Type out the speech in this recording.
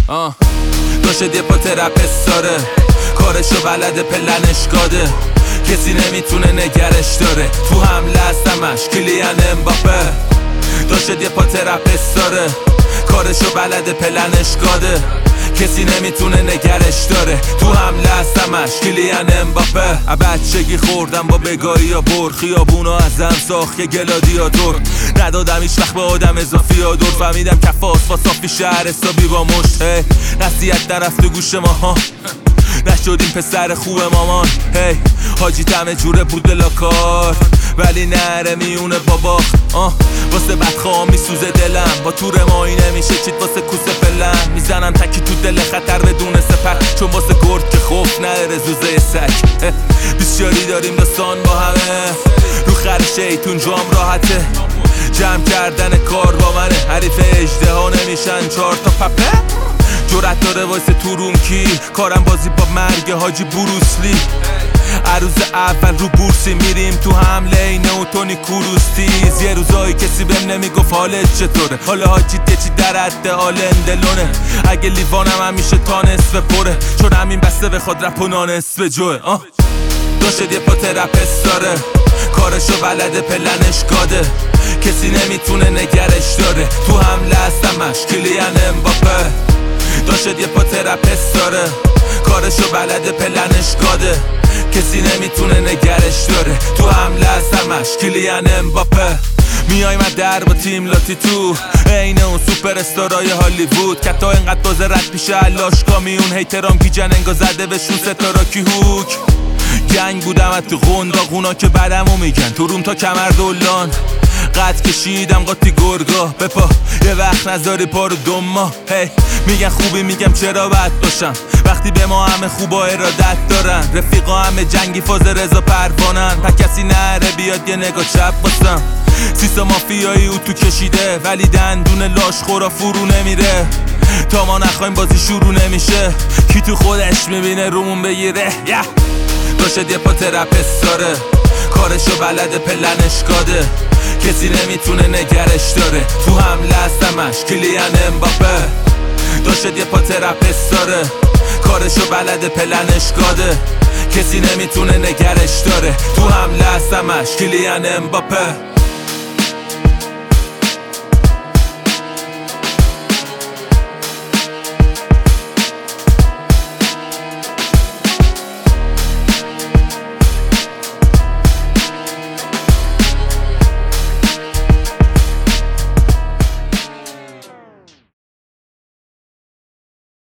داشت یه پا ترپست داره، کارشو بلده پلنش گاده، کسی نمیتونه نگرش داره. تو حمله هستمش کلیان امباپه. داشت یه پا ترپست داره، کارشو بلده پلنش گاده، کسی نمیتونه نگرش داره. تو حمله هستمش کلیان امباپه. بچگی خوردم با بگاهی یا بر، خیابونا ازم ساخت یه گلادیاتور. ندادم هیچ وقت به آدم اضافی یا دور، فهمیدم کف آسفا صافی شهر حسابی با مشت. نصیحت نرفت گوش ما ها، نشدیم پسر خوب مامان. حاجی تمه جوره بود بلاکار، ولی نره میونه بابا. واسه بدخواه میسوزه دلم، با تور مایی نمیشه چیت واسه کوسه پلم. میزنم تکی تو دل خطر بدون سپر، چون واسه گرد که خوف نداره زوزه سگ. بسیاری داریم داستان با همه، رو خر شیطون جام راحته. جمع کردن کار با منه، حریف اجده ها نمیشن 4 تا پپه. جرأت داره واسه تو روم کی، کارم بازی با مرگ حاجی بروسلی. عروض اول رو بورسی میریم تو حمله اینه و تونی کروستیز. یه روزایی کسی بهم نمیگفت حالت چطوره، حالا حاجی چی در حد حال اندلونه. اگه لیوانم همیشه تا نصف پره، چون همین بسته بخواد رپ و نانصف جوه. داشت یه پا ترپست داره، کارشو بلده پلنش گاده، کسی نمیتونه نگرش داره. تو حمله هستمش کلیان امباپه. داشت یه پا ترپست داره، کارشو بلده پلنش گاده، کسی نمیتونه نگرش داره. تو حمله هستمش کلیان امباپه. میایم در با تیم لاتی تو، عین اون سوپر استارای هالیوود. کتا اینقدر بازه رد پیشه علاش کامیون، هیترام گیجن انگا زده بهشون ستارا کی هوک. گنگ بودم از تو قنداقونا که بدمو میگن، تو روم تا کمر دولان. قد کشیدم قاطی گرگا بپا، یه وقت نذاری پارو دما. میگن خوبی، میگم چرا بد باشم وقتی به ما همه خوبا ارادت دارن. رفیقا همه جنگی فاز رضا پروانن، پا کسی نره بیاد یه نگاه چپ باسم. سیسا مافیایی او تو کشیده، ولی دندون لاش خورا فرو نمیره. تا ما نخوایم بازی شروع نمیشه، کی تو خودش میبینه رومون بگیره. داشت یه پا ترپست داره، کارشو بلده پلنش گاده، کسی نمیتونه نگرش داره. تو حمله هستمش کلیان امباپه. داشت یه پا ترپست داره، کارشو بلده پلنش گاده، کسی نمیتونه نگرش داره. تو حمله هستمش کلیان امباپه.